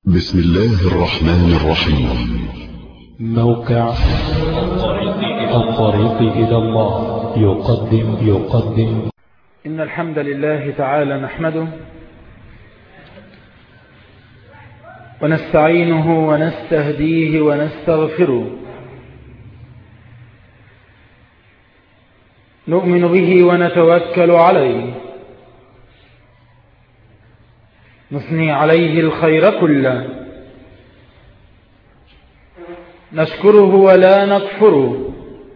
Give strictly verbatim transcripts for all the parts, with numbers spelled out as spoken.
بسم الله الرحمن الرحيم. موقع الطريق إلى الله يقدم يقدم إن الحمد لله تعالى نحمده ونستعينه ونستهديه ونستغفره، نؤمن به ونتوكل عليه، نثني عليه الخير كله، نشكره ولا نكفره،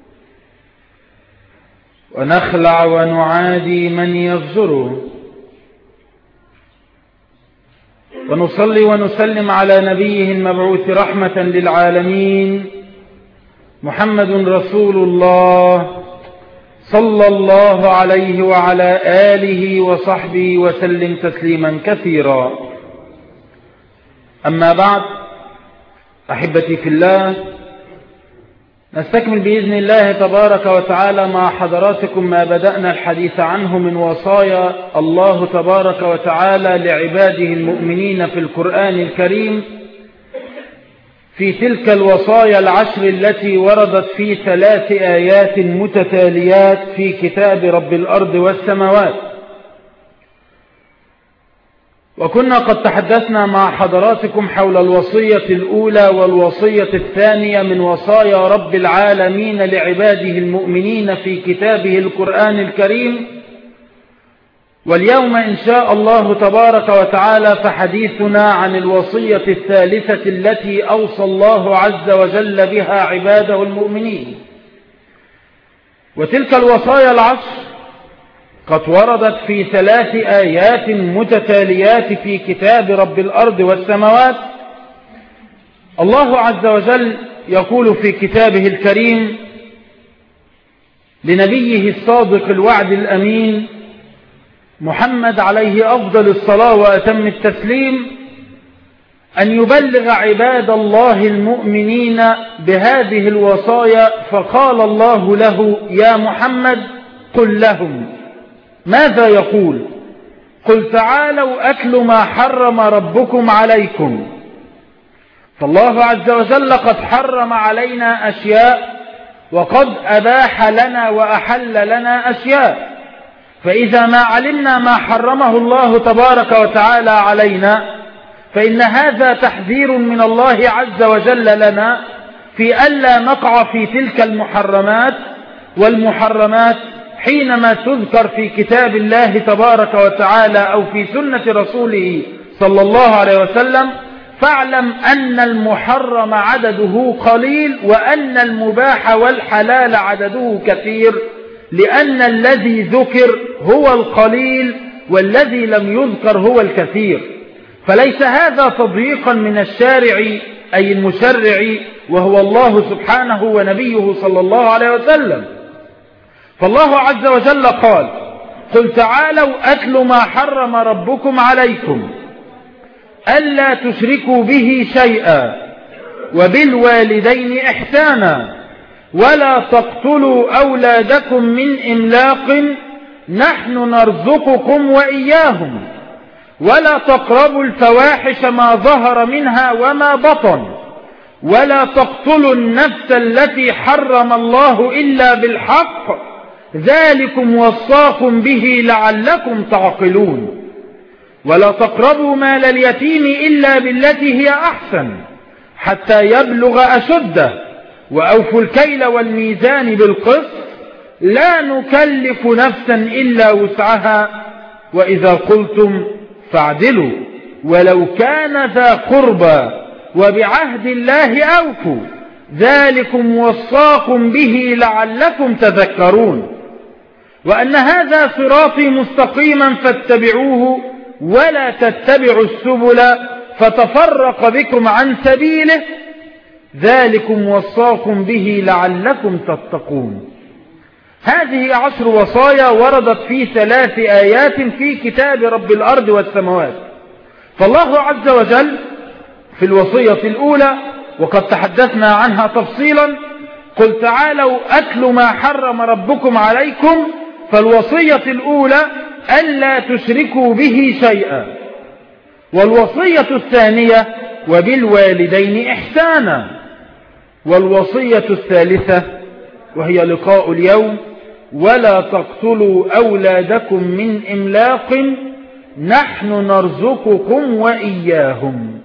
ونخلع ونعادي من يفجره، ونصلي ونسلم على نبيه المبعوث رحمة للعالمين محمد رسول الله صلى الله عليه وعلى آله وصحبه وسلم تسليما كثيرا. أما بعد، أحبتي في الله، نستكمل بإذن الله تبارك وتعالى مع حضراتكم ما بدأنا الحديث عنه من وصايا الله تبارك وتعالى لعباده المؤمنين في القرآن الكريم، في تلك الوصايا العشر التي وردت في ثلاث آيات متتاليات في كتاب رب الأرض والسماوات. وكنا قد تحدثنا مع حضراتكم حول الوصية الأولى والوصية الثانية من وصايا رب العالمين لعباده المؤمنين في كتابه القرآن الكريم، واليوم إن شاء الله تبارك وتعالى فحديثنا عن الوصية الثالثة التي أوصى الله عز وجل بها عباده المؤمنين. وتلك الوصايا العشر قد وردت في ثلاث آيات متتاليات في كتاب رب الأرض والسماوات. الله عز وجل يقول في كتابه الكريم لنبيه الصادق الوعد الأمين محمد عليه أفضل الصلاة وأتم التسليم أن يبلغ عباد الله المؤمنين بهذه الوصايا، فقال الله له: يا محمد قل لهم. ماذا يقول؟ قل تعالوا أتل ما حرم ربكم عليكم. فالله عز وجل قد حرم علينا أشياء، وقد أباح لنا وأحل لنا أشياء، فإذا ما علمنا ما حرمه الله تبارك وتعالى علينا فإن هذا تحذير من الله عز وجل لنا في ألا نقع في تلك المحرمات. والمحرمات حينما تذكر في كتاب الله تبارك وتعالى أو في سنة رسوله صلى الله عليه وسلم، فاعلم أن المحرم عدده قليل وأن المباح والحلال عدده كثير، لأن الذي ذكر هو القليل والذي لم يذكر هو الكثير. فليس هذا تضييقا من الشارع أي المشرع وهو الله سبحانه ونبيه صلى الله عليه وسلم. فالله عز وجل قال: قل تعالوا أتل ما حرم ربكم عليكم ألا تشركوا به شيئا وبالوالدين إحسانا ولا تقتلوا أولادكم من إملاق نحن نرزقكم وإياهم ولا تقربوا الفواحش ما ظهر منها وما بطن ولا تقتلوا النفس التي حرم الله إلا بالحق ذلكم وصاكم به لعلكم تعقلون ولا تقربوا مال اليتيم إلا بالتي هي أحسن حتى يبلغ أشده وأوفوا الكيل والميزان بالقسط لا نكلف نفسا إلا وسعها وإذا قلتم فاعدلوا ولو كان ذا قربى وبعهد الله أوفوا ذلكم وصاكم به لعلكم تذكرون وأن هذا صراطي مستقيما فاتبعوه ولا تتبعوا السبل فتفرق بكم عن سبيله ذلكم وصاكم به لعلكم تتقون. هذه عشر وصايا وردت في ثلاث آيات في كتاب رب الأرض والسماوات. فالله عز وجل في الوصية الأولى وقد تحدثنا عنها تفصيلا: قل تعالوا أتل ما حرم ربكم عليكم. فالوصية الأولى ألا تشركوا به شيئا، والوصية الثانية وبالوالدين إحسانا. والوصية الثالثة وهي لقاء اليوم: ولا تقتلوا أولادكم من إملاق نحن نرزقكم وإياهم.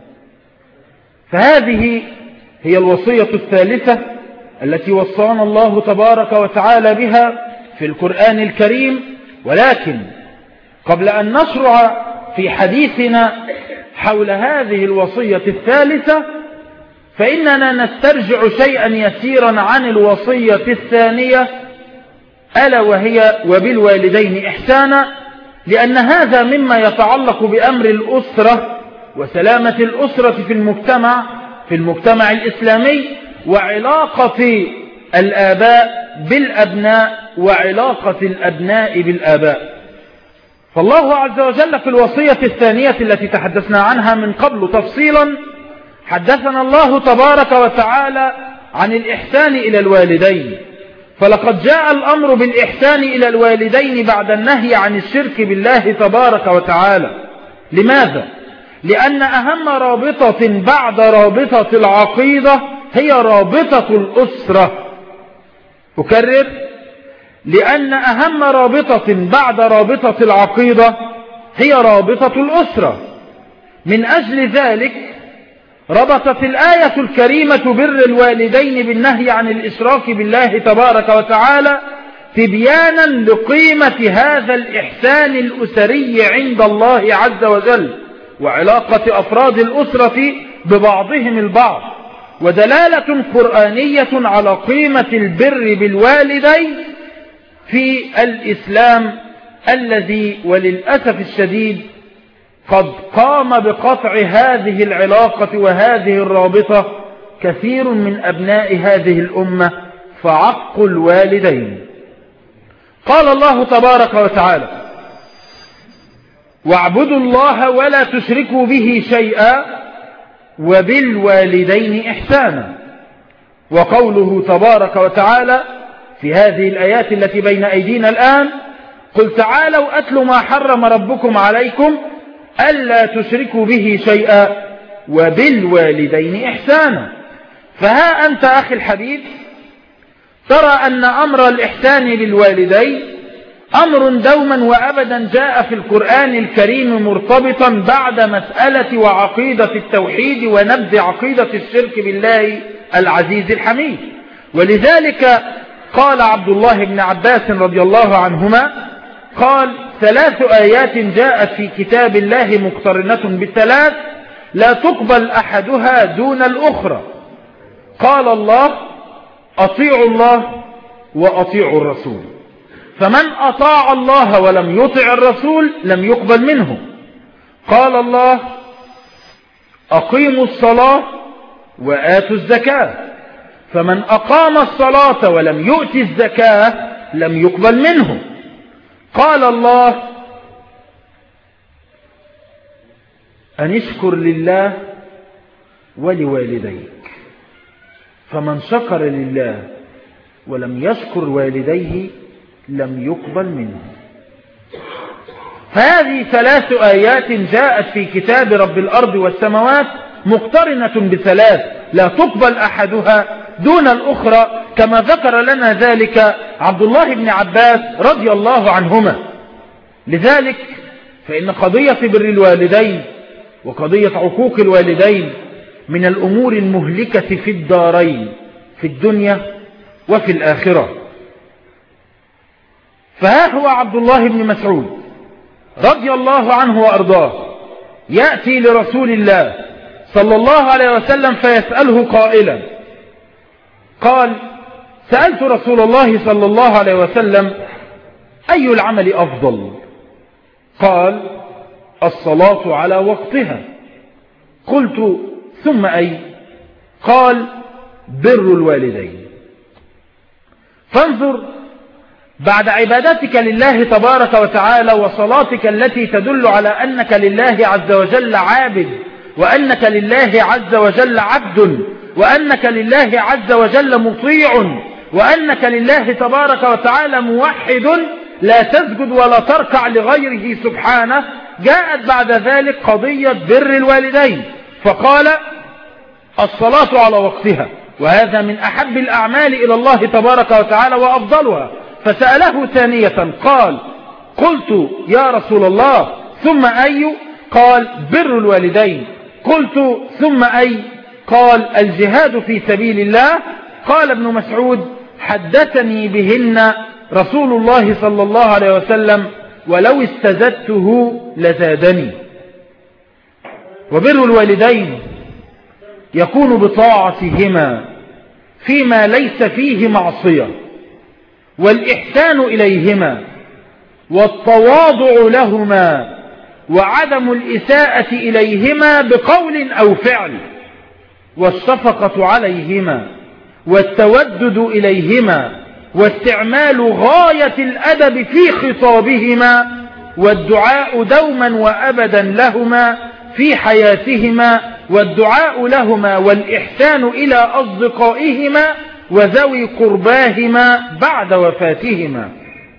فهذه هي الوصية الثالثة التي وصانا الله تبارك وتعالى بها في القرآن الكريم. ولكن قبل أن نشرع في حديثنا حول هذه الوصية الثالثة فإننا نسترجع شيئا يسيرا عن الوصية الثانية، ألا وهي وبالوالدين إحسانا، لأن هذا مما يتعلق بأمر الأسرة وسلامة الأسرة في المجتمع في المجتمع الإسلامي، وعلاقة الآباء بالأبناء وعلاقة الأبناء بالآباء. فالله عز وجل في الوصية الثانية التي تحدثنا عنها من قبل تفصيلا حدثنا الله تبارك وتعالى عن الإحسان إلى الوالدين. فلقد جاء الأمر بالإحسان إلى الوالدين بعد النهي عن الشرك بالله تبارك وتعالى. لماذا؟ لأن أهم رابطة بعد رابطة العقيدة هي رابطة الأسرة. أكرر: لأن أهم رابطة بعد رابطة العقيدة هي رابطة الأسرة. من أجل ذلك ربطت الآية الكريمة بر الوالدين بالنهي عن الإشراك بالله تبارك وتعالى تبيانا لقيمة هذا الإحسان الأسري عند الله عز وجل وعلاقة أفراد الأسرة ببعضهم البعض، ودلالة قرآنية على قيمة البر بالوالدين في الإسلام الذي وللأسف الشديد قد قام بقطع هذه العلاقة وهذه الرابطة كثير من أبناء هذه الأمة فعقوا الوالدين. قال الله تبارك وتعالى: واعبدوا الله ولا تشركوا به شيئا وبالوالدين إحسانا. وقوله تبارك وتعالى في هذه الآيات التي بين أيدينا الآن: قل تعالوا أتل ما حرم ربكم عليكم ألا تشركوا به شيئا وبالوالدين إحسانا. فها أنت أخي الحبيب ترى أن أمر الإحسان للوالدين أمر دوما وأبدا جاء في القرآن الكريم مرتبطا بعد مسألة وعقيدة التوحيد ونبذ عقيدة الشرك بالله العزيز الحميد. ولذلك قال عبد الله بن عباس رضي الله عنهما قال: ثلاث آيات جاءت في كتاب الله مقترنة بثلاث لا تقبل أحدها دون الأخرى. قال الله: أطيعوا الله وأطيعوا الرسول، فمن أطاع الله ولم يطع الرسول لم يقبل منه. قال الله: أقيموا الصلاة وآتوا الزكاة، فمن أقام الصلاة ولم يؤت الزكاة لم يقبل منه. قال الله: أن اشكر لله ولوالديك، فمن شكر لله ولم يشكر والديه لم يقبل منه. فهذه ثلاث آيات جاءت في كتاب رب الأرض والسماوات مقترنة بثلاث لا تقبل أحدها دون الأخرى، كما ذكر لنا ذلك عبد الله بن عباس رضي الله عنهما. لذلك فإن قضية بر الوالدين وقضية عقوق الوالدين من الأمور المهلكة في الدارين، في الدنيا وفي الآخرة. فها هو عبد الله بن مسعود رضي الله عنه وأرضاه يأتي لرسول الله صلى الله عليه وسلم فيسأله قائلا: قال: سألت رسول الله صلى الله عليه وسلم أي العمل أفضل؟ قال: الصلاة على وقتها. قلت: ثم أي؟ قال: بر الوالدين. فانظر، بعد عبادتك لله تبارك وتعالى وصلاتك التي تدل على أنك لله عز وجل عابد، وأنك لله عز وجل عبد، وأنك لله عز وجل مطيع، وأنك لله تبارك وتعالى موحد لا تسجد ولا تركع لغيره سبحانه، جاءت بعد ذلك قضية بر الوالدين. فقال الصلاة على وقتها، وهذا من أحب الأعمال إلى الله تبارك وتعالى وأفضلها. فسأله ثانية قال قلت يا رسول الله ثم أي؟ قال بر الوالدين. قلت ثم أي؟ قال الجهاد في سبيل الله. قال ابن مسعود حدثني بهن رسول الله صلى الله عليه وسلم ولو استزدته لزادني. وبر الوالدين يكون بطاعتهما فيما ليس فيه معصية، والإحسان إليهما، والتواضع لهما، وعدم الإساءة إليهما بقول أو فعل، والشفقة عليهما، والتودد إليهما، واستعمال غاية الأدب في خطابهما، والدعاء دوما وأبدا لهما في حياتهما، والدعاء لهما والإحسان إلى أصدقائهما وذوي قرباهما بعد وفاتهما.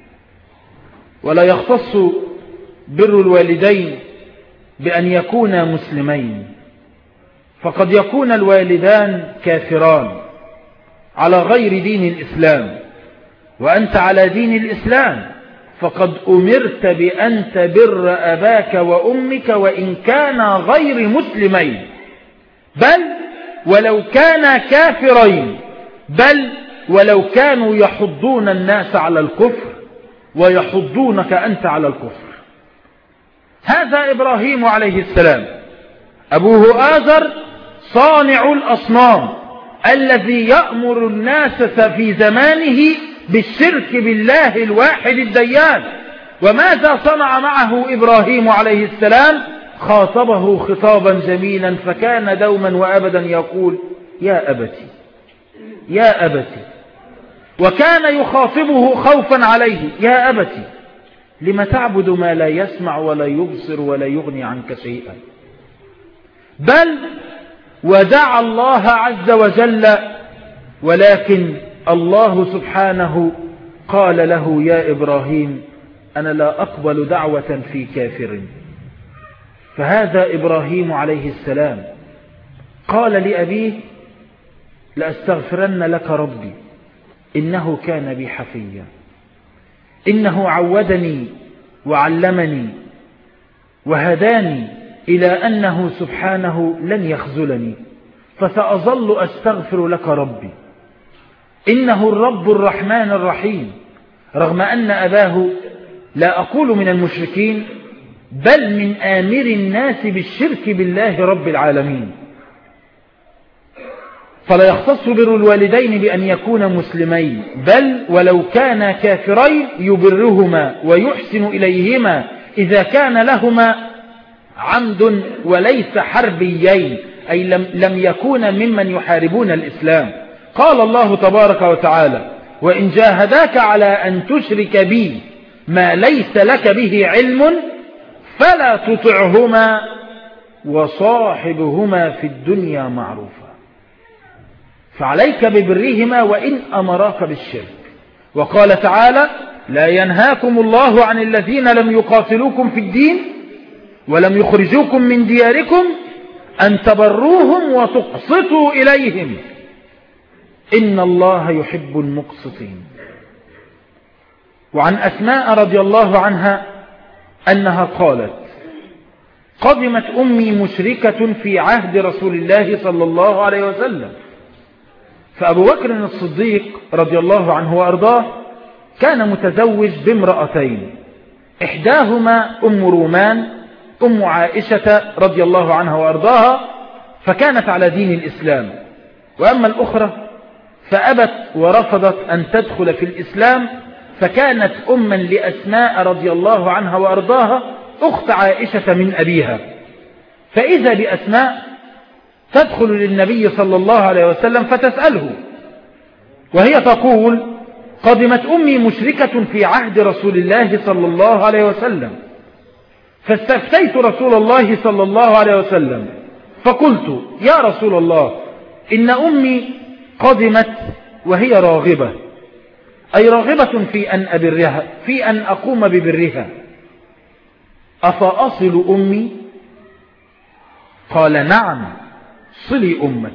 ولا يختص بر الوالدين بأن يكونا مسلمين، فقد يكون الوالدان كافران على غير دين الإسلام، وأنت على دين الإسلام، فقد أمرت بأن تبر أباك وأمك وإن كانا غير مسلمين، بل ولو كانا كافرين، بل ولو كانوا يحضون الناس على الكفر ويحضونك أنت على الكفر. هذا إبراهيم عليه السلام أبوه آزر صانع الأصنام الذي يأمر الناس في زمانه بالشرك بالله الواحد الديان. وماذا صنع معه إبراهيم عليه السلام؟ خاطبه خطابا جميلا، فكان دوما وأبدا يقول يا أبتي يا أبتي، وكان يخاطبه خوفا عليه يا أبتي لم تعبد ما لا يسمع ولا يبصر ولا يغني عنك شيئا. بل ودعا الله عز وجل، ولكن الله سبحانه قال له يا إبراهيم أنا لا أقبل دعوة في كافر. فهذا إبراهيم عليه السلام قال لأبيه لأستغفرن لك ربي إنه كان بي حفيا، إنه عودني وعلمني وهداني إلى أنه سبحانه لن يخذلني، فسأظل أستغفر لك ربي إنه الرب الرحمن الرحيم. رغم أن أباه لا أقول من المشركين بل من آمر الناس بالشرك بالله رب العالمين. فلا يختص بر الوالدين بأن يكون مسلمين، بل ولو كانا كافرين يبرهما ويحسن إليهما إذا كان لهما عمد وليس حربيين، أي لم, لم يكون ممن يحاربون الإسلام. قال الله تبارك وتعالى وإن جاهداك على أن تشرك بي ما ليس لك به علم فلا تطعهما وصاحبهما في الدنيا معروفا. فعليك ببرهما وإن أمراك بالشرك. وقال تعالى لا ينهاكم الله عن الذين لم يقاتلوكم في الدين ولم يخرجوكم من دياركم أن تبروهم وتقسطوا إليهم إن الله يحب المقسطين. وعن أسماء رضي الله عنها أنها قالت قدمت أمي مشركة في عهد رسول الله صلى الله عليه وسلم، فأبو بكر الصديق رضي الله عنه وأرضاه كان متزوج بامرأتين، إحداهما أم رومان أم عائشة رضي الله عنها وأرضاها، فكانت على دين الإسلام، وأما الأخرى فأبت ورفضت أن تدخل في الإسلام، فكانت أما لأسماء رضي الله عنها وأرضاها أخت عائشة من أبيها. فإذا بأسماء تدخل للنبي صلى الله عليه وسلم فتسأله، وهي تقول قدمت أمي مشركة في عهد رسول الله صلى الله عليه وسلم، فاستفتيت رسول الله صلى الله عليه وسلم فقلت يا رسول الله إن أمي قدمت وهي راغبة، أي راغبة في أن أبرها، في أن أقوم ببرها، أفأصل أمي؟ قال نعم صلي أمك،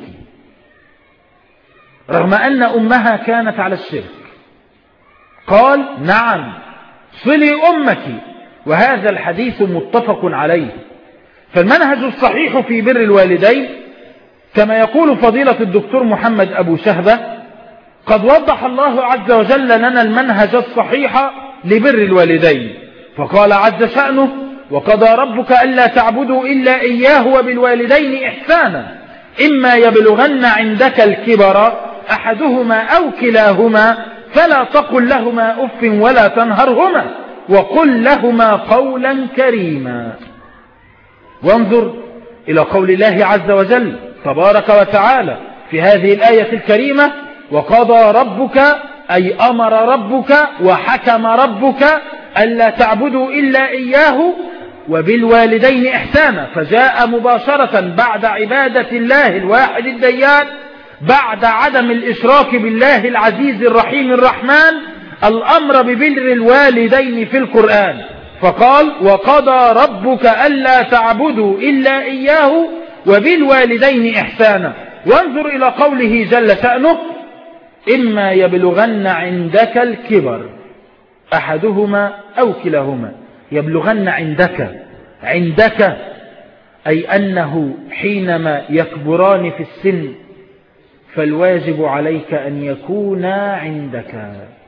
رغم أن أمها كانت على الشرك. قال نعم صلي أمك، وهذا الحديث متفق عليه. فالمنهج الصحيح في بر الوالدين كما يقول فضيلة الدكتور محمد أبو شهبة، قد وضح الله عز وجل لنا المنهج الصحيح لبر الوالدين، فقال عز شأنه وقضى ربك ألا تعبدوا إلا إياه وبالوالدين إحسانا إما يبلغن عندك الكبر أحدهما أو كلاهما فلا تقل لهما أف ولا تنهرهما وقل لهما قولا كريما. وانظر إلى قول الله عز وجل تبارك وتعالى في هذه الآية الكريمة: وقضى ربك أي أمر ربك وحكم ربك ألا تعبدوا إلا إياه وبالوالدين إحسانا، فجاء مباشرة بعد عبادة الله الواحد الديان، بعد عدم الإشراك بالله العزيز الرحيم الرحمن، الأمر ببر الوالدين في القرآن، فقال وقضى ربك ألا تعبدوا إلا إياه وبالوالدين إحسانا. وانظر إلى قوله جل شأنه: إما يبلغن عندك الكبر أحدهما أو كلاهما. يبلغن عندك، عندك أي أنه حينما يكبران في السن فالواجب عليك أن يكونا عندك،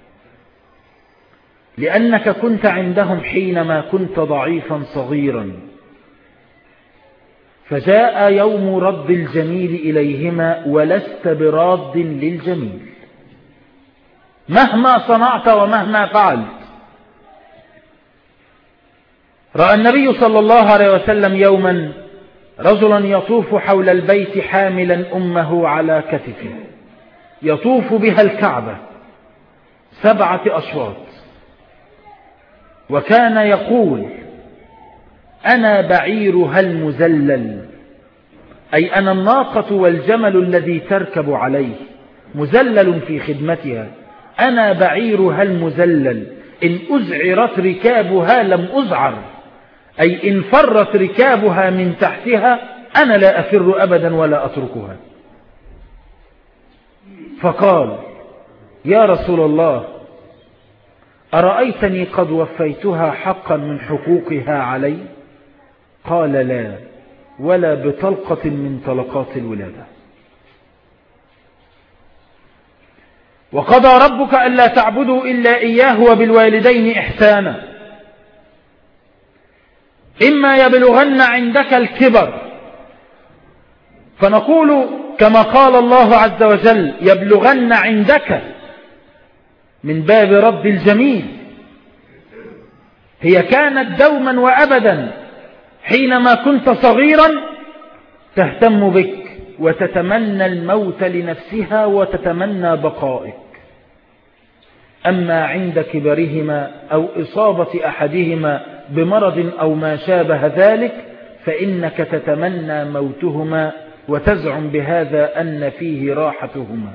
لأنك كنت عندهم حينما كنت ضعيفا صغيرا، فجاء يوم رد الجميل إليهما ولست براد للجميل مهما صنعت ومهما فعلت. رأى النبي صلى الله عليه وسلم يوما رجلا يطوف حول البيت حاملا أمه على كتفه، يطوف بها الكعبة سبعة أشواط، وكان يقول: أنا بعيرها المزلل، أي أنا الناقة والجمل الذي تركب عليه، مزلل في خدمتها، أنا بعيرها المزلل، إن أزعرت ركابها لم أزعر، أي إن فرت ركابها من تحتها أنا لا أفر أبدا ولا أتركها. فقال: يا رسول الله، أرأيتني قد وفيتها حقا من حقوقها علي؟ قال: لا، ولا بطلقة من طلقات الولادة. وقضى ربك ألا تعبدوا إلا إياه وبالوالدين إحسانا إما يبلغن عندك الكبر، فنقول كما قال الله عز وجل: يبلغن عندك، من باب رد الجميل. هي كانت دوما وأبدا حينما كنت صغيرا تهتم بك وتتمنى الموت لنفسها وتتمنى بقائك، أما عند كبرهما أو إصابة أحدهما بمرض أو ما شابه ذلك فإنك تتمنى موتهما وتزعم بهذا أن فيه راحتهما.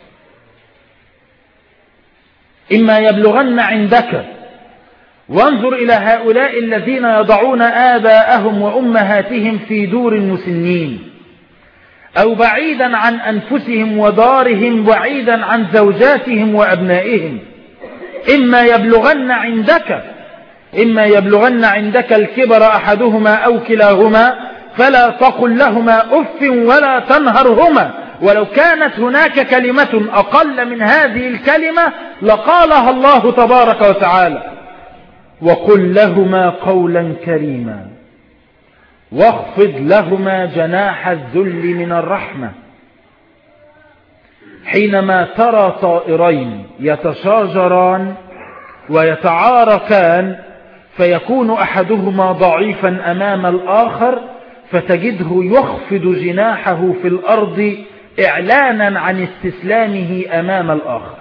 إما يبلغن عندك. وانظر إلى هؤلاء الذين يضعون آباءهم وأمهاتهم في دور مسنين أو بعيدا عن أنفسهم ودارهم، بعيدا عن زوجاتهم وأبنائهم. إما يبلغن عندك، إما يبلغن عندك الكبر أحدهما أو كلاهما فلا تقل لهما أف ولا تنهرهما، ولو كانت هناك كلمة أقل من هذه الكلمة لقالها الله تبارك وتعالى: وقل لهما قولا كريما واخفض لهما جناح الذل من الرحمة. حينما ترى طائرين يتشاجران ويتعاركان فيكون أحدهما ضعيفا أمام الآخر فتجده يخفض جناحه في الأرض إعلانا عن استسلامه أمام الآخر.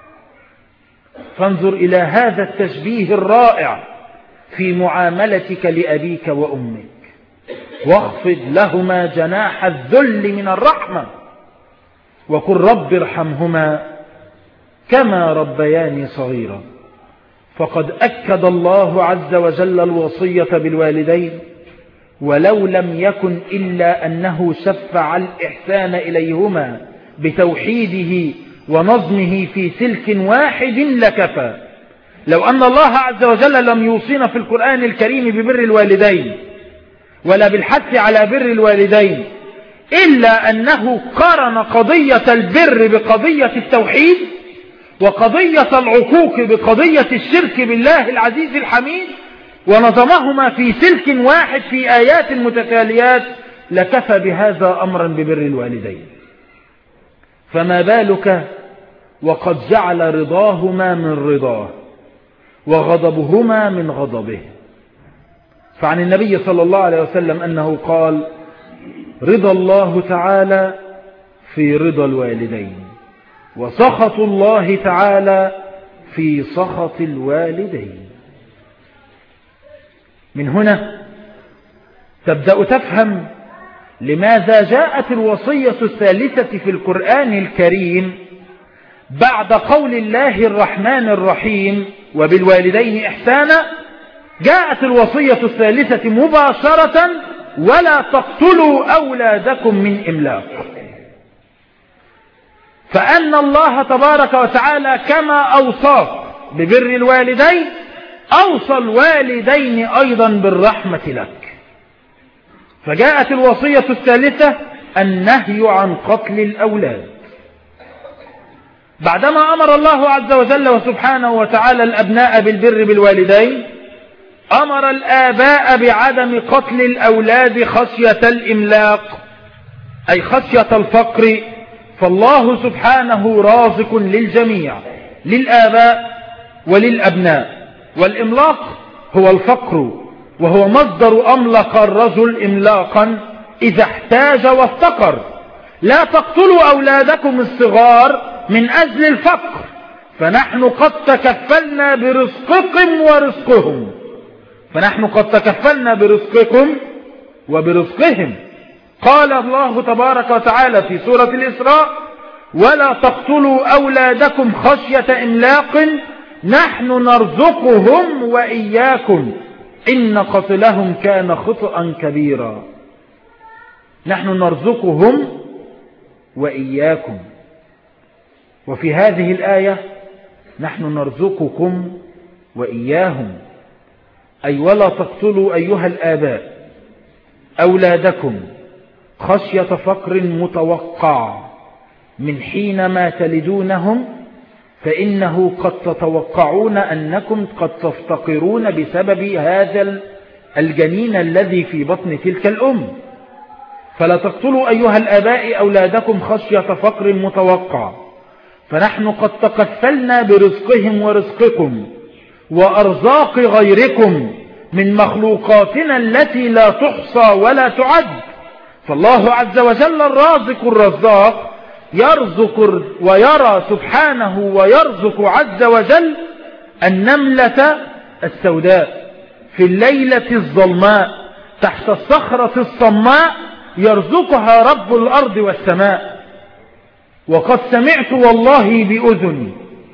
فانظر إلى هذا التشبيه الرائع في معاملتك لأبيك وأمك: واخفض لهما جناح الذل من الرحمة وقل رب ارحمهما كما ربياني صغيرا. فقد أكد الله عز وجل الوصية بالوالدين ولو لم يكن إلا أنه شفع الإحسان إليهما بتوحيده ونظمه في سلك واحد لكفى. لو أن الله عز وجل لم يوصينا في القرآن الكريم ببر الوالدين ولا بالحث على بر الوالدين إلا أنه قرن قضية البر بقضية التوحيد وقضية العقوق بقضية الشرك بالله العزيز الحميد ونظمهما في سلك واحد في آيات متتاليات لكفى بهذا أمرا ببر الوالدين. فما بالك وقد جعل رضاهما من رضاه وغضبهما من غضبه. فعن النبي صلى الله عليه وسلم أنه قال: رضا الله تعالى في رضا الوالدين وسخط الله تعالى في سخط الوالدين. من هنا تبدأ تفهم لماذا جاءت الوصية الثالثة في القرآن الكريم بعد قول الله الرحمن الرحيم وبالوالدين إحسانا. جاءت الوصية الثالثة مباشرة: ولا تقتلوا أولادكم من إملاق. فأن الله تبارك وتعالى كما أوصاك ببر الوالدين أوصى الوالدين أيضا بالرحمة لك. فجاءت الوصية الثالثة النهي عن قتل الأولاد. بعدما أمر الله عز وجل وسبحانه وتعالى الأبناء بالبر بالوالدين أمر الآباء بعدم قتل الأولاد خشية الإملاق أي خشية الفقر. فالله سبحانه رازق للجميع للآباء وللأبناء. والإملاق هو الفقر وهو مصدر أملق الرجل إملاقا إذا احتاج وافتقر. لا تقتلوا أولادكم الصغار من أجل الفقر فنحن قد تكفلنا برزقكم ورزقهم فنحن قد تكفلنا برزقكم وبرزقهم. قال الله تبارك وتعالى في سورة الإسراء: ولا تقتلوا أولادكم خشية إملاق نحن نرزقهم وإياكم إن قتلهم كان خطأ كبيرا. نحن نرزقهم وإياكم. وفي هذه الآية نحن نرزقكم وإياهم أي ولا تقتلوا أيها الآباء أولادكم خشية فقر متوقع من حينما تلدونهم فإنه قد تتوقعون أنكم قد تفتقرون بسبب هذا الجنين الذي في بطن تلك الأم. فلا تقتلوا أيها الآباء أولادكم خشية فقر متوقع فنحن قد تكفلنا برزقهم ورزقكم وأرزاق غيركم من مخلوقاتنا التي لا تحصى ولا تعد. فالله عز وجل الرازق الرزاق يرزق ويرى سبحانه ويرزق عز وجل النملة السوداء في الليلة الظلماء تحت الصخرة الصماء يرزقها رب الأرض والسماء. وقد سمعت والله بأذني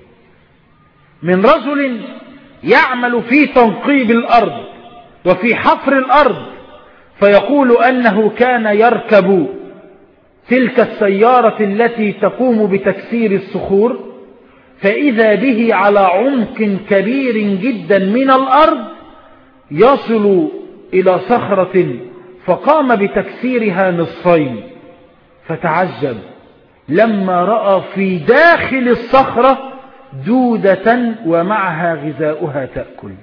من رجل يعمل في تنقيب الأرض وفي حفر الأرض فيقول أنه كان يركب تلك السيارة التي تقوم بتكسير الصخور فإذا به على عمق كبير جدا من الأرض يصل إلى صخرة فقام بتكسيرها نصفين فتعجب لما رأى في داخل الصخرة دودة ومعها غذاؤها تأكل.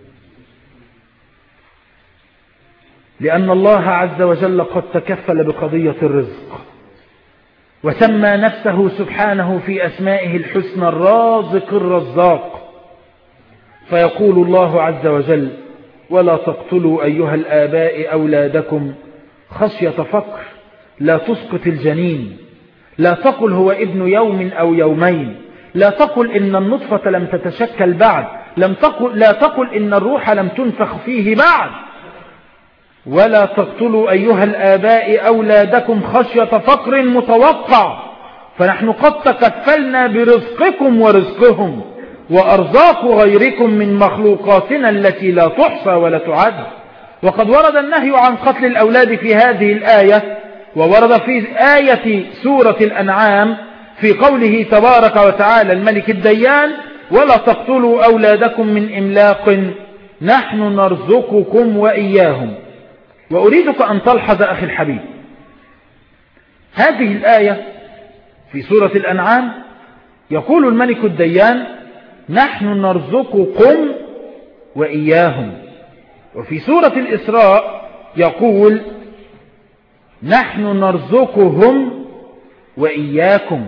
لأن الله عز وجل قد تكفل بقضية الرزق وسمى نفسه سبحانه في أسمائه الحسنى الرازق الرزاق. فيقول الله عز وجل: ولا تقتلوا أيها الآباء أولادكم خشية فقر. لا تسقط الجنين. لا تقل هو ابن يوم أو يومين. لا تقل إن النطفة لم تتشكل بعد. لم تقل لا تقل إن الروح لم تنفخ فيه بعد. ولا تقتلوا أيها الآباء أولادكم خشية فقر متوقع فنحن قد تكفلنا برزقكم ورزقهم وأرزاق غيركم من مخلوقاتنا التي لا تحصى ولا تعد. وقد ورد النهي عن قتل الأولاد في هذه الآية، وورد في آية سورة الأنعام في قوله تبارك وتعالى الملك الديان: ولا تقتلوا أولادكم من إملاق نحن نرزقكم وإياهم. وأريدك أن تلحظ أخي الحبيب، هذه الآية في سورة الأنعام يقول الملك الديان: نحن نرزقكم وإياهم. وفي سورة الإسراء يقول: نحن نرزقهم وإياكم.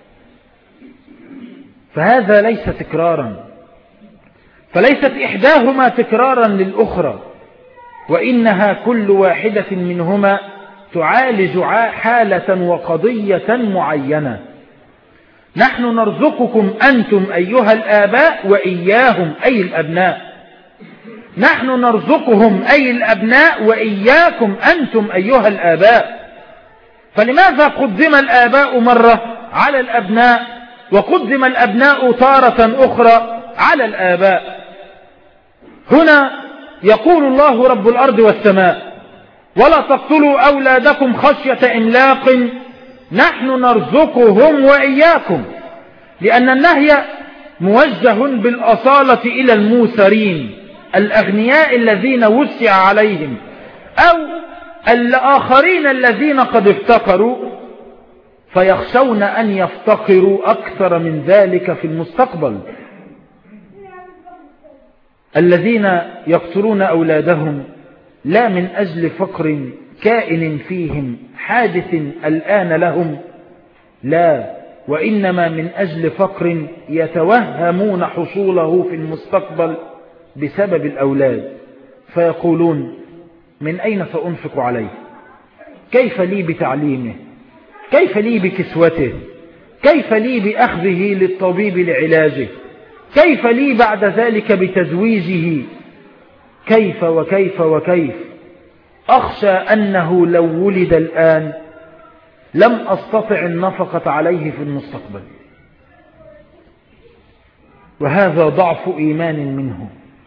فهذا ليس تكرارا، فليست إحداهما تكرارا للأخرى، وإنها كل واحدة منهما تعالج حالة وقضية معينة. نحن نرزقكم أنتم أيها الآباء وإياهم أي الأبناء، نحن نرزقهم أي الأبناء وإياكم أنتم أيها الآباء. فلماذا قدم الآباء مرة على الأبناء وقدم الأبناء تارة أخرى على الآباء؟ هنا يقول الله رب الأرض والسماء: ولا تقتلوا أولادكم خشية إملاق نحن نرزقهم وإياكم، لأن النهي موجه بالأصالة إلى الموسرين الأغنياء الذين وسع عليهم، أو الآخرين الذين قد افتقروا فيخشون أن يفتقروا أكثر من ذلك في المستقبل. الذين يقتلون أولادهم لا من أجل فقر كائن فيهم حادث الآن لهم، لا، وإنما من أجل فقر يتوهمون حصوله في المستقبل بسبب الأولاد، فيقولون: من أين سأنفق عليه؟ كيف لي بتعليمه؟ كيف لي بكسوته؟ كيف لي بأخذه للطبيب لعلاجه؟ كيف لي بعد ذلك بتزويجه؟ كيف وكيف وكيف؟ أخشى أنه لو ولد الآن لم أستطع النفقة عليه في المستقبل. وهذا ضعف إيمان منه.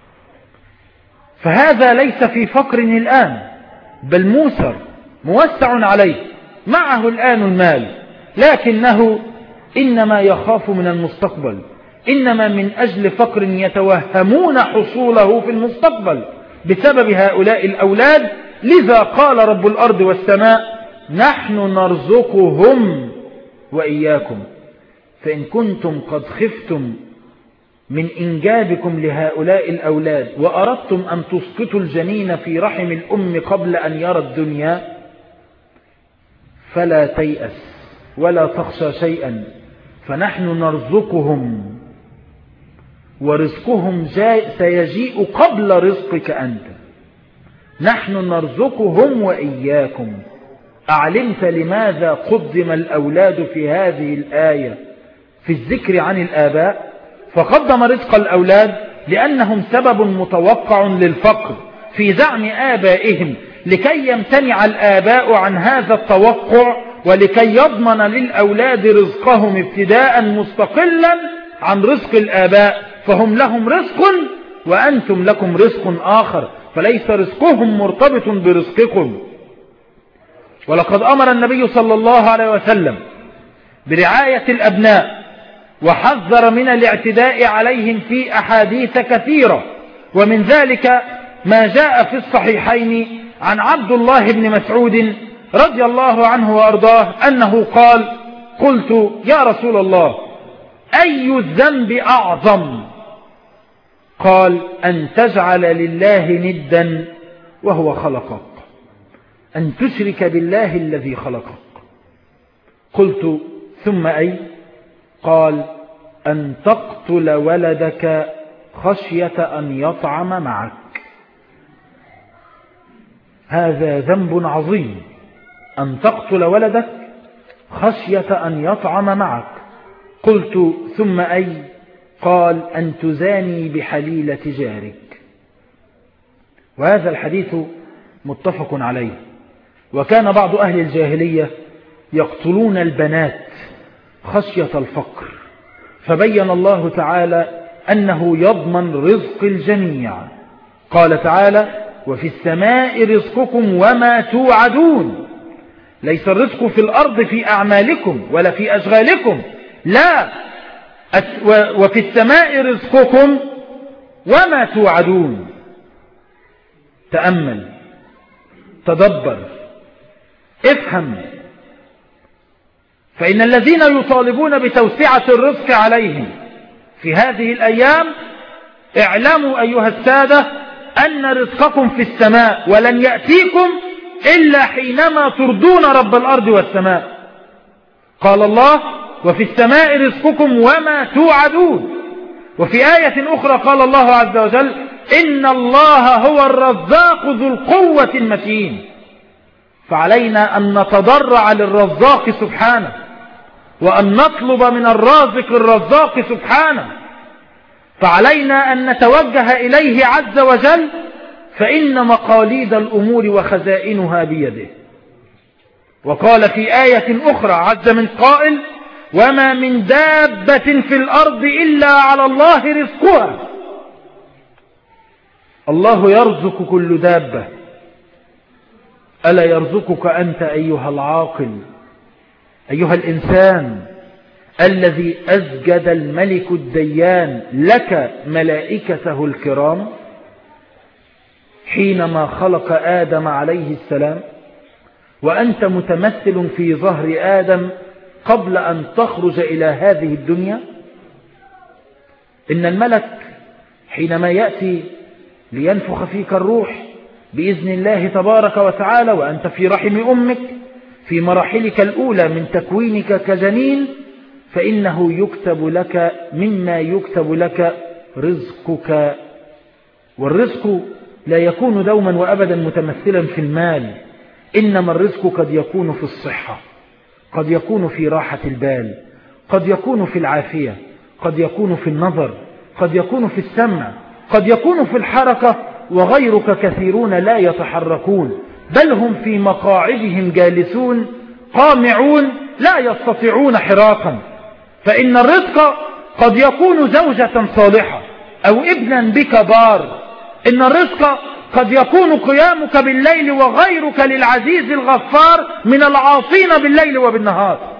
فهذا ليس في فقر الآن، بل موسر موسع عليه، معه الآن المال، لكنه إنما يخاف من المستقبل، إنما من أجل فقر يتوهمون حصوله في المستقبل بسبب هؤلاء الأولاد. لذا قال رب الأرض والسماء: نحن نرزقهم وإياكم. فإن كنتم قد خفتم من إنجابكم لهؤلاء الأولاد وأردتم أن تسقطوا الجنين في رحم الأم قبل أن يرى الدنيا، فلا تيأس ولا تخشى شيئا، فنحن نرزقهم ورزقهم سيجيء قبل رزقك أنت. نحن نرزقهم وإياكم. أعلمت لماذا قدم الأولاد في هذه الآية في الذكر عن الآباء؟ فقدم رزق الأولاد لأنهم سبب متوقع للفقر في زعم آبائهم، لكي يمتنع الآباء عن هذا التوقع ولكي يضمن للأولاد رزقهم ابتداء مستقلا عن رزق الآباء، فهم لهم رزق وأنتم لكم رزق آخر، فليس رزقهم مرتبط برزقكم. ولقد أمر النبي صلى الله عليه وسلم برعاية الأبناء وحذر من الاعتداء عليهم في أحاديث كثيرة، ومن ذلك ما جاء في الصحيحين عن عبد الله بن مسعود رضي الله عنه وأرضاه أنه قال: قلت يا رسول الله أي الذنب أعظم؟ قال: أن تجعل لله ندا وهو خلقك، أن تشرك بالله الذي خلقك. قلت ثم أي؟ قال: أن تقتل ولدك خشية أن يطعم معك. هذا ذنب عظيم، أن تقتل ولدك خشية أن يطعم معك. قلت ثم أي؟ قال: أن تزاني بحليلة جارك. وهذا الحديث متفق عليه. وكان بعض أهل الجاهلية يقتلون البنات خشية الفقر، فبين الله تعالى أنه يضمن رزق الجميع. قال تعالى: وفي السماء رزقكم وما توعدون. ليس الرزق في الأرض في أعمالكم ولا في أشغالكم، لا، وفي السماء رزقكم وما توعدون. تأمل، تدبر، افهم. فإن الذين يطالبون بتوسعة الرزق عليهم في هذه الأيام، اعلموا أيها السادة أن رزقكم في السماء، ولن يأتيكم إلا حينما ترضون رب الأرض والسماء. قال الله: وفي السماء رزقكم وما توعدون. وفي آية أخرى قال الله عز وجل: إن الله هو الرزاق ذو القوة المتين. فعلينا أن نتضرع للرزاق سبحانه، وأن نطلب من الرازق الرزاق سبحانه. فعلينا أن نتوجه إليه عز وجل، فإن مقاليد الأمور وخزائنها بيده. وقال في آية أخرى عز من قائل: وما من دابة في الأرض إلا على الله رزقها. الله يرزق كل دابة، ألا يرزقك أنت أيها العاقل، أيها الإنسان الذي أسجد الملك الديان لك ملائكته الكرام حينما خلق آدم عليه السلام، وأنت متمثل في ظهر آدم قبل أن تخرج إلى هذه الدنيا. إن الملك حينما يأتي لينفخ فيك الروح بإذن الله تبارك وتعالى وأنت في رحم أمك في مراحلك الأولى من تكوينك كجنين، فإنه يكتب لك مما يكتب لك رزقك. والرزق لا يكون دوما وأبدا متمثلا في المال، إنما الرزق قد يكون في الصحة، قد يكون في راحة البال، قد يكون في العافية، قد يكون في النظر، قد يكون في السمع، قد يكون في الحركة. وغيرك كثيرون لا يتحركون، بل هم في مقاعدهم جالسون قامعون لا يستطيعون حراكا. فإن الرزق قد يكون زوجة صالحة أو ابنا بك بار. إن الرزق قد يكون قيامك بالليل وغيرك للعزيز الغفار من العاصين بالليل وبالنهار.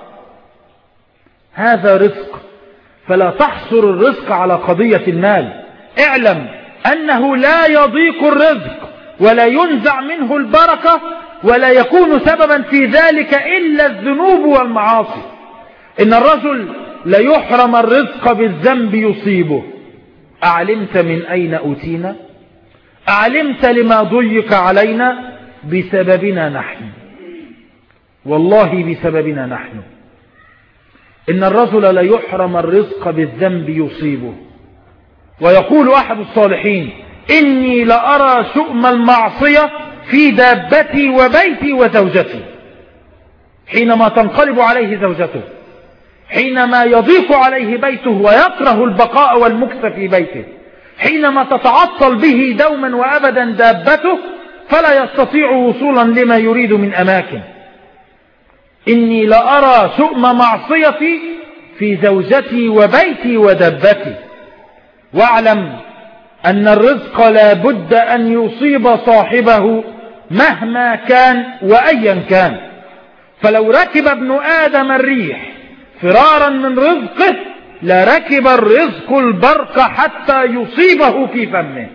هذا رزق، فلا تحصر الرزق على قضية المال. اعلم أنه لا يضيق الرزق ولا ينزع منه البركة ولا يكون سببا في ذلك إلا الذنوب والمعاصي. إن الرجل ليحرم الرزق بالذنب يصيبه. أعلمت من أين أوتينا؟ أعلمت لما ضيق علينا؟ بسببنا نحن، والله بسببنا نحن. إن الرجل ليحرم الرزق بالذنب يصيبه. ويقول أحد الصالحين: إني لأرى شؤم المعصية في دابتي وبيتي وزوجتي. حينما تنقلب عليه زوجته، حينما يضيق عليه بيته ويكره البقاء والمكث في بيته، حينما تتعطل به دوما وأبدا دابته فلا يستطيع وصولا لما يريد من أماكن. إني لأرى شؤم معصيتي في زوجتي وبيتي ودابتي. واعلم أن الرزق لا بد أن يصيب صاحبه مهما كان وأيا كان. فلو ركب ابن آدم الريح فرارا من رزقه لركب الرزق البرق حتى يصيبه في فمه.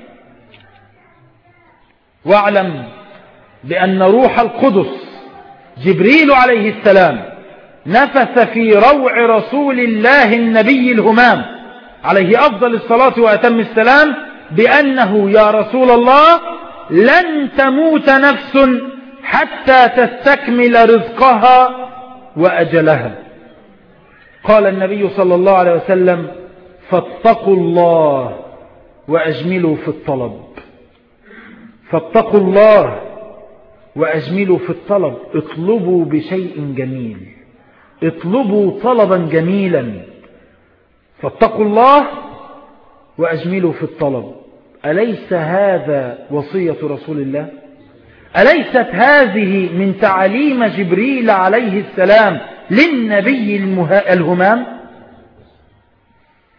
واعلم بأن روح القدس جبريل عليه السلام نفث في روع رسول الله النبي الهمام عليه أفضل الصلاة وأتم السلام بأنه يا رسول الله لن تموت نفس حتى تستكمل رزقها وأجلها. قال النبي صلى الله عليه وسلم: فاتقوا الله وأجملوا في الطلب. فاتقوا الله وأجملوا في الطلب. اطلبوا بشيء جميل، اطلبوا طلبا جميلا. فاتقوا الله وأجملوا في الطلب. أليس هذا وصية رسول الله؟ أليست هذه من تعاليم جبريل عليه السلام للنبي الهمام؟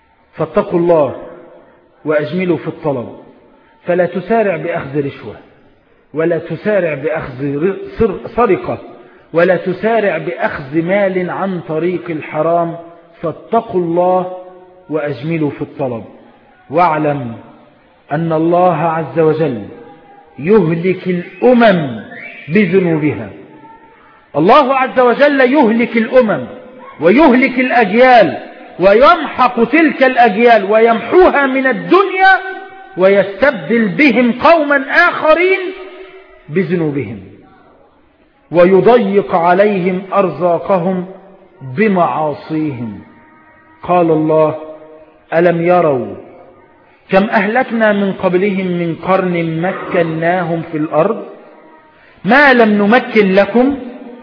فاتقوا الله وأجملوا في الطلب. فلا تسارع بأخذ رشوة، ولا تسارع بأخذ سرقة ولا تسارع بأخذ مال عن طريق الحرام، فاتقوا الله وأجملوا في الطلب. واعلم أن الله عز وجل يهلك الأمم بذنوبها. الله عز وجل يهلك الأمم ويهلك الأجيال ويمحق تلك الأجيال ويمحوها من الدنيا ويستبدل بهم قوما آخرين بذنوبهم، ويضيق عليهم أرزاقهم بمعاصيهم. قال الله: ألم يروا كم أهلكنا من قبلهم من قرن مكناهم في الأرض ما لم نمكن لكم.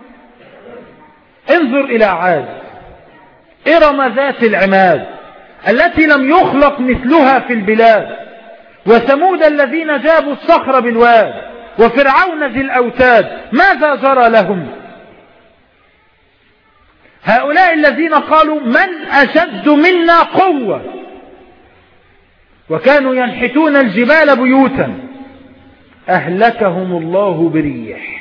انظر إلى عاد إرم ذات العماد التي لم يخلق مثلها في البلاد، وثمود الذين جابوا الصخر بالواد، وفرعون ذي الأوتاد. ماذا جرى لهم؟ هؤلاء الذين قالوا: من أشد منا قوة، وكانوا ينحتون الجبال بيوتا، أهلكهم الله بريح.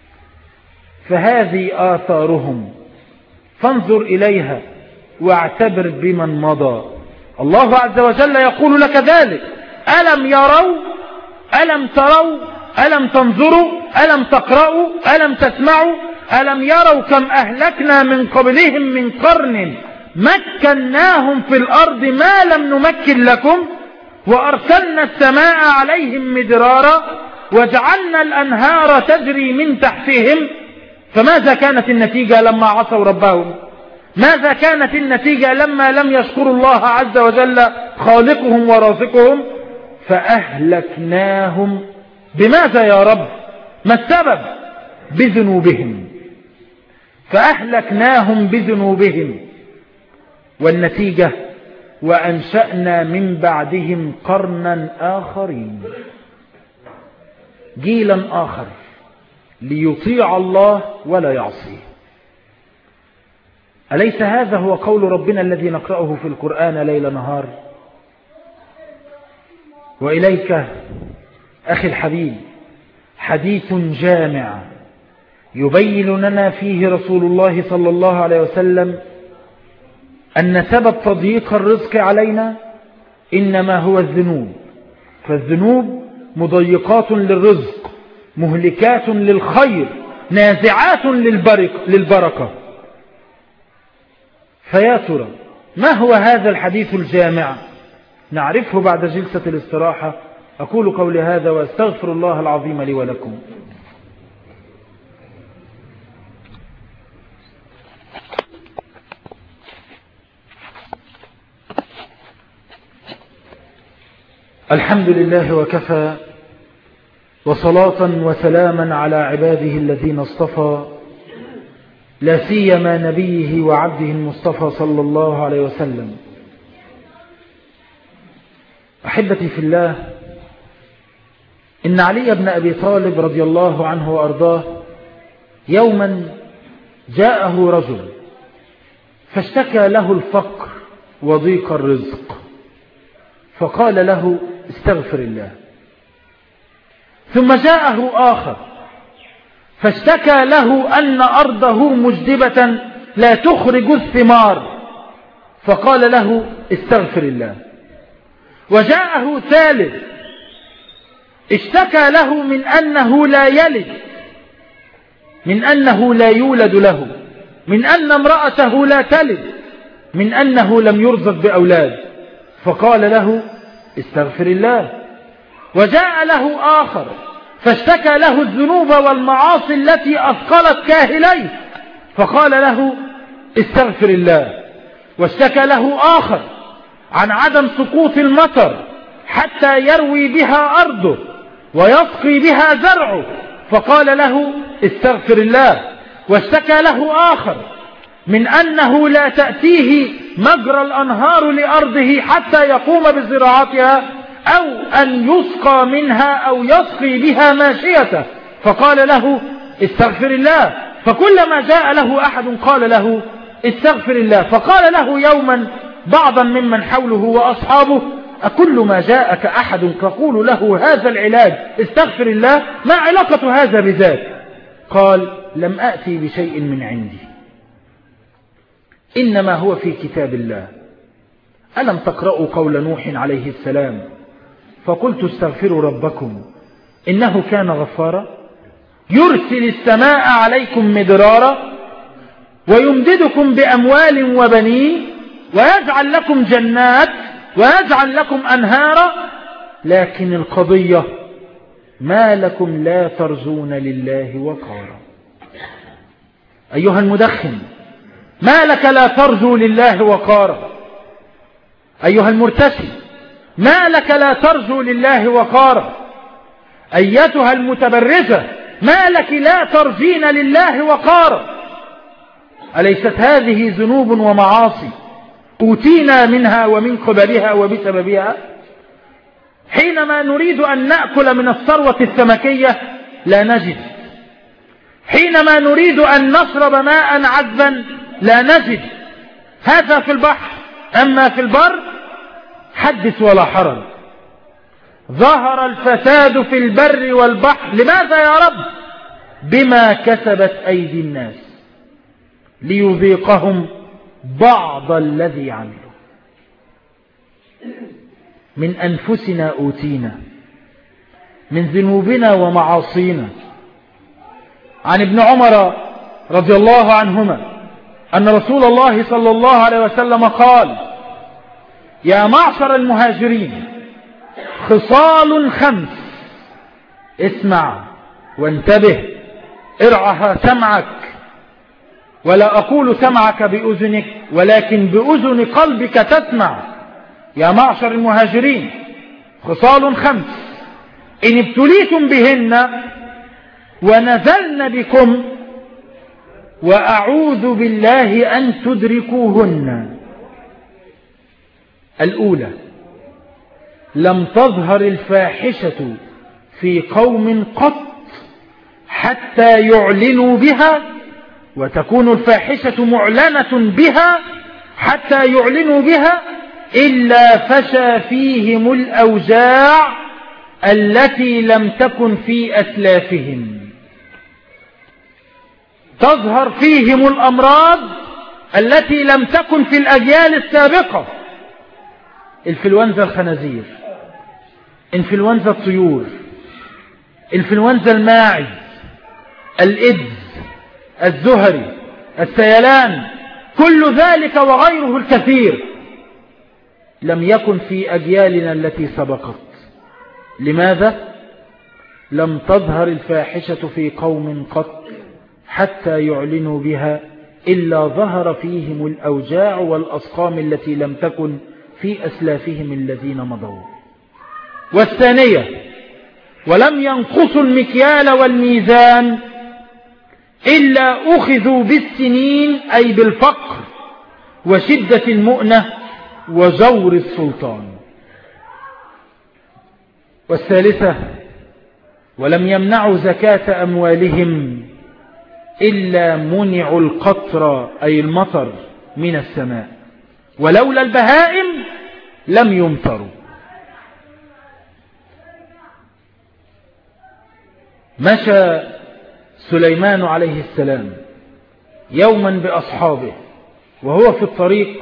فهذه آثارهم، فانظر إليها واعتبر بمن مضى. الله عز وجل يقول لك ذلك: ألم يروا، ألم تروا، ألم تنظروا، ألم تقرأوا، ألم تسمعوا، ألم يروا كم أهلكنا من قبلهم من قرن مكناهم في الأرض ما لم نمكن لكم، وأرسلنا السماء عليهم مدرارا، وجعلنا الأنهار تجري من تحتهم. فماذا كانت النتيجة لما عصوا ربهم؟ ماذا كانت النتيجة لما لم يشكروا الله عز وجل خالقهم ورازقهم؟ فأهلكناهم. بماذا يا رب؟ ما السبب؟ بذنوبهم. فأهلكناهم بذنوبهم، والنتيجة: وأنشأنا من بعدهم قرنا آخرين، جيلا آخر ليطيع الله ولا يعصيه. أليس هذا هو قول ربنا الذي نقرأه في القرآن ليل نهار؟ وإليك أخي الحبيب حديث جامع يبين لنا فيه رسول الله صلى الله عليه وسلم أن سبب تضييق الرزق علينا إنما هو الذنوب. فالذنوب مضيقات للرزق، مهلكات للخير، نازعات للبركة. فيا ترى ما هو هذا الحديث الجامع؟ نعرفه بعد جلسة الاستراحة. أقول قولي هذا وأستغفر الله العظيم لي ولكم. الحمد لله وكفى، وصلاة وسلاما على عباده الذين اصطفى، لا سيما نبيه وعبده المصطفى صلى الله عليه وسلم. أحبتي في الله، إن علي بن أبي طالب رضي الله عنه وأرضاه يوما جاءه رجل فاشتكى له الفقر وضيق الرزق، فقال له: استغفر الله. ثم جاءه آخر فاشتكى له أن أرضه مجدبة لا تخرج الثمار، فقال له: استغفر الله. وجاءه ثالث اشتكى له من أنه لا يلد، من أنه لا يولد له، من أن امرأته لا تلد، من أنه لم يرزق بأولاد، فقال له: استغفر الله. وجاء له آخر فاشتكى له الذنوب والمعاصي التي أثقلت كاهليه، فقال له: استغفر الله. واشتكى له آخر عن عدم سقوط المطر حتى يروي بها أرضه ويسقي بها زرعه، فقال له: استغفر الله. واشتكى له آخر من أنه لا تأتيه مجرى الأنهار لأرضه حتى يقوم بزراعتها، أو أن يسقى منها أو يسقي بها ماشيته، فقال له: استغفر الله. فكلما جاء له أحد قال له: استغفر الله. فقال له يوما بعضا ممن حوله وأصحابه: أكل ما جاءك أحد تقول له هذا العلاج استغفر الله، ما علاقة هذا بذاك؟ قال لم أأتي بشيء من عندي، إنما هو في كتاب الله. ألم تقرأوا قول نوح عليه السلام فقلت استغفروا ربكم إنه كان غفارا يرسل السماء عليكم مدرارا ويمددكم بأموال وبنين ويجعل لكم جنات ويجعل لكم أنهارا، لكن القضية ما لكم لا ترجون لله وقارا. أيها المدخن ما لك لا ترجو لله وقارا؟ أيها المرتشي ما لك لا ترجو لله وقارا؟ أيتها المتبرجة ما لك لا ترجين لله وقارا؟ أليست هذه ذنوب ومعاصي أوتينا منها ومن قبلها وبسببها؟ حينما نريد أن نأكل من الثروة السمكية لا نجد، حينما نريد أن نشرب ماء عذبا لا نجد. هذا في البحر، أما في البر حدث ولا حرج. ظهر الفساد في البر والبحر، لماذا يا رب؟ بما كسبت أيدي الناس ليذيقهم بعض الذي عملوا. من أنفسنا أوتينا، من ذنوبنا ومعاصينا. عن ابن عمر رضي الله عنهما أن رسول الله صلى الله عليه وسلم قال يا معشر المهاجرين خصال خمس، اسمع وانتبه، ارعها سمعك، ولا أقول سمعك بأذنك ولكن بأذن قلبك تسمع. يا معشر المهاجرين خصال خمس إن ابتليتم بهن ونزلن بكم وأعوذ بالله أن تدركوهن. الأولى لم تظهر الفاحشة في قوم قط حتى يعلنوا بها، وتكون الفاحشة معلنة بها حتى يعلنوا بها، إلا فشى فيهم الأوجاع التي لم تكن في أسلافهم. تظهر فيهم الأمراض التي لم تكن في الأجيال السابقة. انفلونزا الخنازير، انفلونزا الطيور، انفلونزا الماعز، الإيدز، الزهري، السيلان، كل ذلك وغيره الكثير لم يكن في أجيالنا التي سبقت. لماذا؟ لم تظهر الفاحشة في قوم قط حتى يعلنوا بها، إلا ظهر فيهم الأوجاع والأسقام التي لم تكن في أسلافهم الذين مضوا. والثانية ولم ينقصوا المكيال والميزان إلا أخذوا بالسنين، أي بالفقر وشدة المؤنة وجور السلطان. والثالثة ولم يمنعوا زكاة أموالهم إلا منعوا القطر، أي المطر من السماء، ولولا البهائم لم يمطروا. مشى سليمان عليه السلام يوما بأصحابه وهو في الطريق،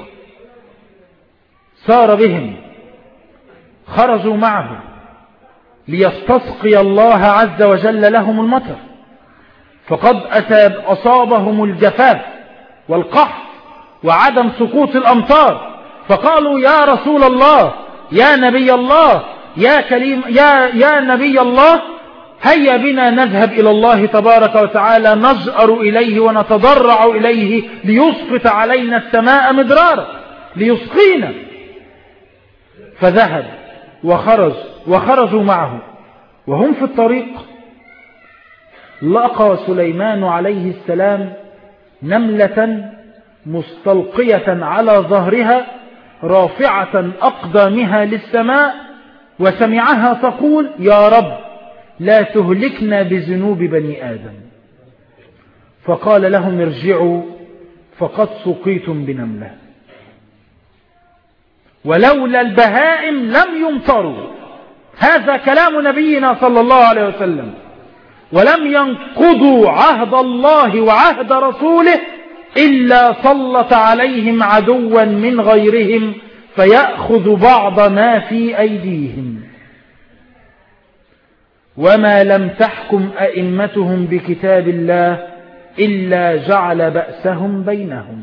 سار بهم، خرجوا معه ليستسقي الله عز وجل لهم المطر، فقد أساب أصابهم الجفاف والقحط وعدم سقوط الأمطار، فقالوا يا رسول الله، يا نبي الله، يا كليم يا يا نبي الله، هيا بنا نذهب إلى الله تبارك وتعالى نجأر إليه ونتضرع إليه ليسقط علينا السماء مدرارا ليسقينا. فذهب وخرج وخرجوا معه، وهم في الطريق لقى سليمان عليه السلام نملة مستلقية على ظهرها رافعة أقدامها للسماء، وسمعها تقول يا رب لا تهلكنا بذنوب بني آدم. فقال لهم ارجعوا فقد سقيتم بنملة. ولولا البهائم لم يمطروا. هذا كلام نبينا صلى الله عليه وسلم. ولم ينقضوا عهد الله وعهد رسوله إلا سلط عليهم عدوا من غيرهم فيأخذ بعض ما في أيديهم. وما لم تحكم أئمتهم بكتاب الله إلا جعل بأسهم بينهم.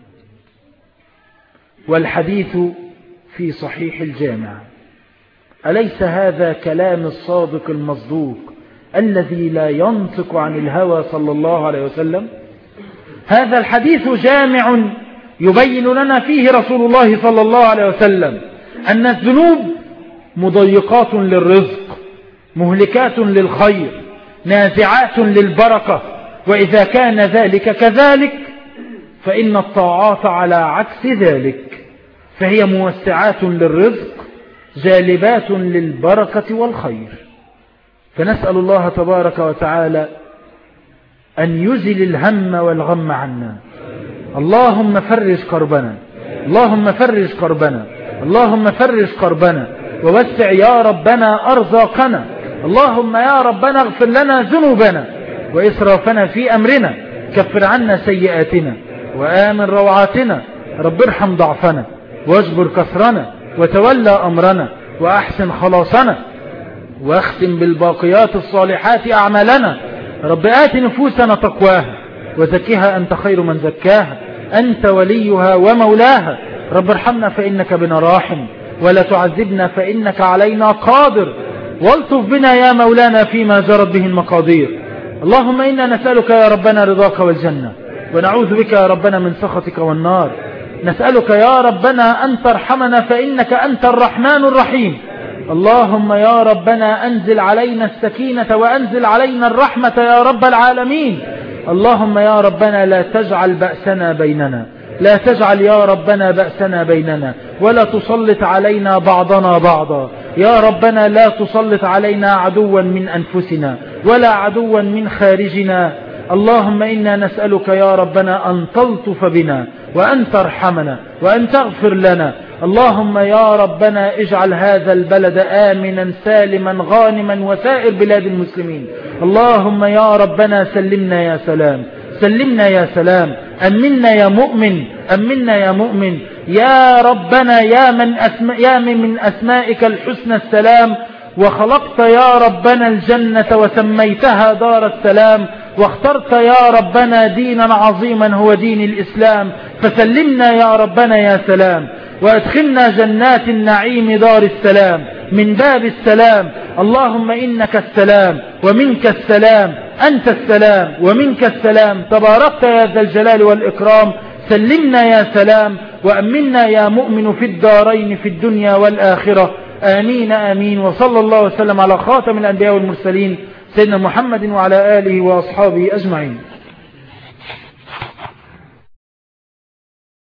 والحديث في صحيح الجامع. أليس هذا كلام الصادق المصدوق الذي لا ينطق عن الهوى صلى الله عليه وسلم؟ هذا الحديث جامع يبين لنا فيه رسول الله صلى الله عليه وسلم أن الذنوب مضيقات للرزق، مهلكات للخير، نازعات للبركة. وإذا كان ذلك كذلك فإن الطاعات على عكس ذلك، فهي موسعات للرزق، جالبات للبركة والخير. فنسأل الله تبارك وتعالى أن يزل الهم والغم عنا. اللهم فرج كربنا، اللهم فرج كربنا، اللهم فرج كربنا، ووسع يا ربنا أرزاقنا. اللهم يا ربنا اغفر لنا ذنوبنا وإسرافنا في أمرنا، كفر عنا سيئاتنا وآمن روعاتنا. رب ارحم ضعفنا واجبر كسرنا وتولى أمرنا وأحسن خلاصنا، واختم بالباقيات الصالحات أعمالنا. رب آت نفوسنا تقواها وزكها أنت خير من زكاها، أنت وليها ومولاها. رب ارحمنا فإنك بنا راحم، ولا تعذبنا فإنك علينا قادر، والطف بنا يا مولانا فيما جرت به المقادير. اللهم إنا نسألك يا ربنا رضاك والجنة، ونعوذ بك يا ربنا من سخطك والنار. نسألك يا ربنا أن ترحمنا فإنك أنت الرحمن الرحيم. اللهم يا ربنا أنزل علينا السكينة وأنزل علينا الرحمة يا رب العالمين. اللهم يا ربنا لا تجعل بأسنا بيننا، لا تجعل يا ربنا بأسنا بيننا، ولا تسلط علينا بعضنا بعضا. يا ربنا لا تسلط علينا عدوا من أنفسنا ولا عدوا من خارجنا. اللهم إنا نسألك يا ربنا أن تلطف بنا وأن ترحمنا وأن تغفر لنا. اللهم يا ربنا اجعل هذا البلد آمنا سالما غانما وسائر بلاد المسلمين. اللهم يا ربنا سلمنا يا سلام، سلمنا يا سلام، أمنا يا مؤمن، أمنا يا مؤمن. يا ربنا يا من, أسماء يا من, من أسمائك الحسنى السلام، وخلقت يا ربنا الجنة وسميتها دار السلام، واخترت يا ربنا دينا عظيما هو دين الإسلام. فسلمنا يا ربنا يا سلام، وادخلنا جنات النعيم دار السلام من باب السلام. اللهم إنك السلام ومنك السلام، أنت السلام ومنك السلام، تباركت يا ذا الجلال والإكرام. سلمنا يا سلام، وأمنا يا مؤمن في الدارين في الدنيا والآخرة. آمين آمين. وصلى الله وسلم على خاتم الأنبياء والمرسلين سيدنا محمد وعلى آله وأصحابه أجمعين.